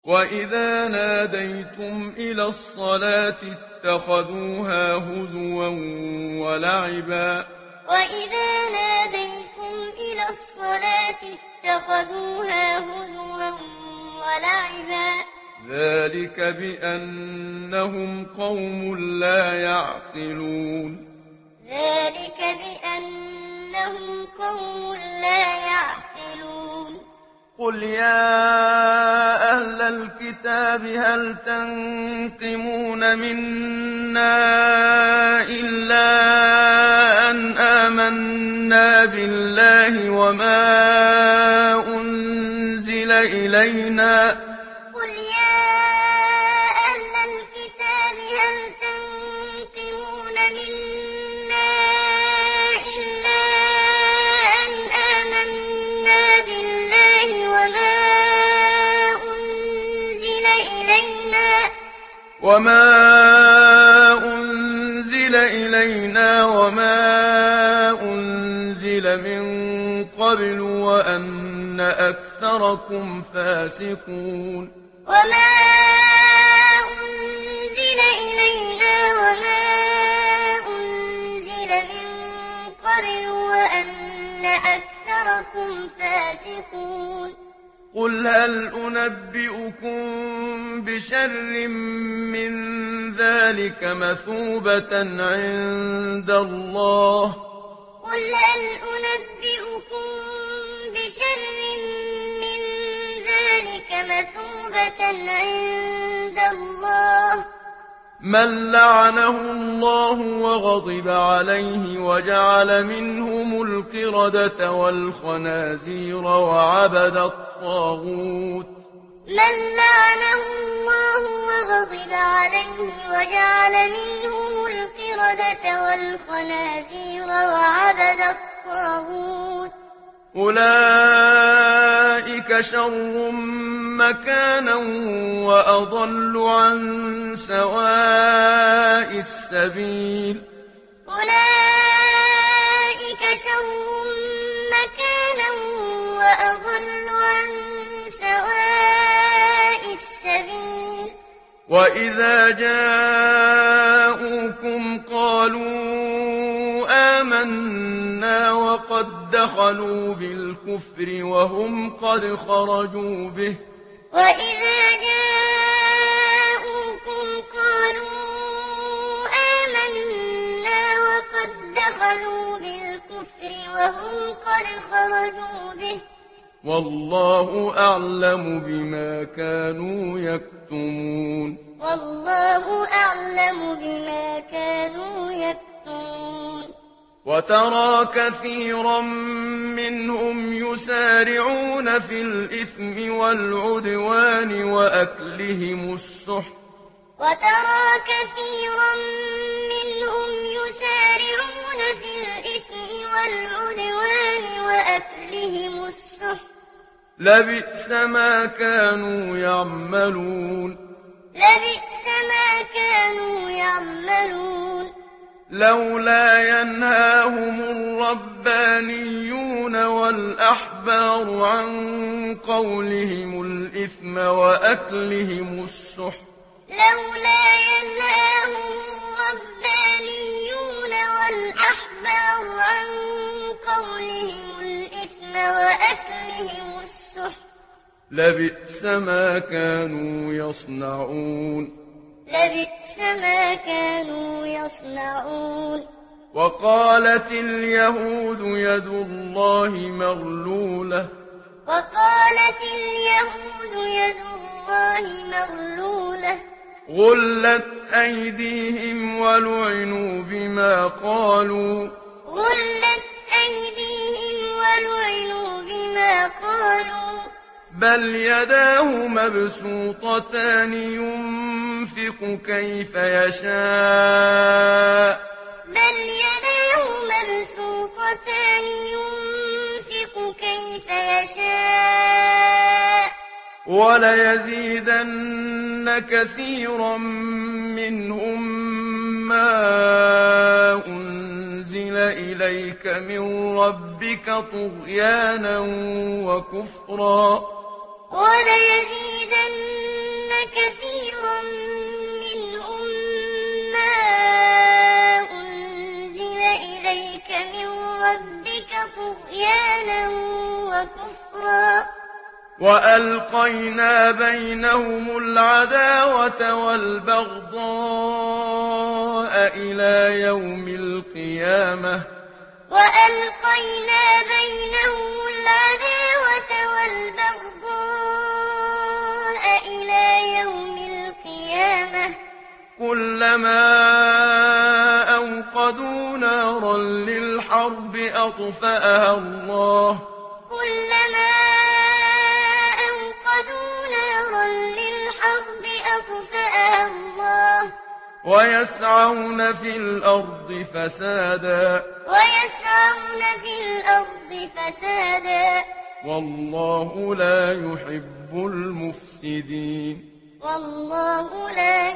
وَإِذَا نَادَيْتُمْ إِلَى الصَّلَاةِ اتَّخَذُوهَا هُزُوًا وَلَعِبًا وَإِذَا نَادَيْتُمْ إِلَى الصَّلَاةِ اتَّخَذُوهَا هُزُوًا وَلَعِبًا ۚ ذَٰلِكَ بِأَنَّهُمْ قَوْمٌ لَّا يَعْقِلُونَ ذَٰلِكَ بِأَنَّهُمْ قَوْمٌ لَّا يَعْقِلُونَ قُلْ يَا أَهْلَ الْكِتَابِ هَلْ تَنقِمُونَ مِنَّا إِلَّا أَنْ آمَنَّا بِاللَّهِ وَمَا أُنزِلَ إِلَيْنَا وَمَا أُنزِلَ مِن قَبْلُ وَأَنَّ أَكْثَرَكُمْ فَاسِقُونَ وَمَا أُنزِلَ إِلَيْنَا وَمَا أُنزِلَ مِن قَبْلُ وَأَنَّ أَكْثَرَكُمْ فَاسِقُونَ قُلْ هَلْ أُنَبِّئُكُم بِشَرٍّ مِّن ذَٰلِكَ مَثُوبَةً عِندَ اللَّهِ مَن لَّعَنَهُ اللَّهُ وَغَضِبَ عَلَيْهِ وَجَعَلَ مِنْهُمُ الْقِرَدَةَ وَالْخَنَازِيرَ وَعَبَدَ الطَّاغُوتَ أُولَٰئِكَ شَرٌّ مَّكَانًا وَأَضَلُّ عَن سَوَاءِ السَّبِيلِ أُولَٰئِكَ شَرٌّ مَّكَانًا وَأَضَلُّ عَن سَوَاءِ السَّبِيلِ وَإِذَا جَاءُوكُمْ قَالُوا آمَنَّا وَقَد دَّخَلُوا بِالْكُفْرِ وَهُمْ قَدْ خَرَجُوا بِهِ وَاللَّهُ أَعْلَمُ بِمَا كَانُوا يَكْتُمُونَ وَتَرَىٰ كَثِيرًا مِّنْهُمْ يُسَارِعُونَ فِي الْإِثْمِ وَالْعُدْوَانِ وَأَكْلِهِمُ السُّحْتَ لَبِئْسَ مَا كَانُوا يَعْمَلُونَ لَوْلَا يَنْهَاهُمُ الرَّبَّانِيُّونَ وَالْأَحْبَارُ عَن قَوْلِهِمُ الْإِثْمَ وَأَكْلِهِمُ السُّحْتَ لَبِئْسَ مَا كَانُوا يَصْنَعُونَ وَقَالَتِ الْيَهُودُ يَدُ اللَّهِ مَغْلُولَةٌ غُلَّتْ أَيْدِيهِمْ وَلُعِنُوا بِمَا قَالُوا بَلْ يَدَاهُ مَبْسُوطَتَانِ يُنفِقُ كَيْفَ يَشَاءُ وَلَيَزِيدَنَّ كَثِيرًا مِّنْهُم مَّا أُنزِلَ إِلَيْكَ مِن رَّبِّكَ طُغْيَانًا وَكُفْرًا وَلَيَزِيدَنَّ وألقينا بينهم العداوة والبغضاء إلى يوم القيامة وألقينا بينهم العداوة والبغضاء إلى يوم القيامة كلما أوقدوا نارا للحرب أطفأها الله كلما أوقدوا نارا للحرب أطفأها الله ويسعون في الأرض فسادا والله لا يحب المفسدين والله لا